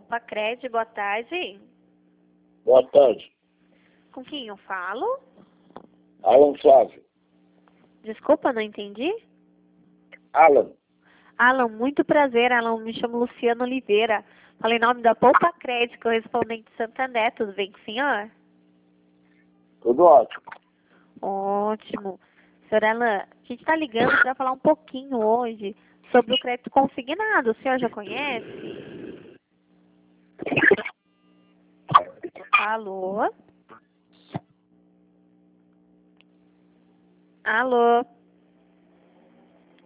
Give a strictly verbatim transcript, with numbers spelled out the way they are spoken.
Poupa Crédito, boa tarde. Boa tarde. Com quem eu falo? Alan Flávio. Desculpa, não entendi. Alan. Alan, muito prazer, Alan. Me chamo Luciano Oliveira. Falei em nome da Poupa Crédito, correspondente de Santander. Tudo bem com o senhor? Tudo ótimo. Ótimo. Senhor Alan, a gente está ligando para falar um pouquinho hoje sobre o crédito consignado. O senhor já conhece? Alô? Alô?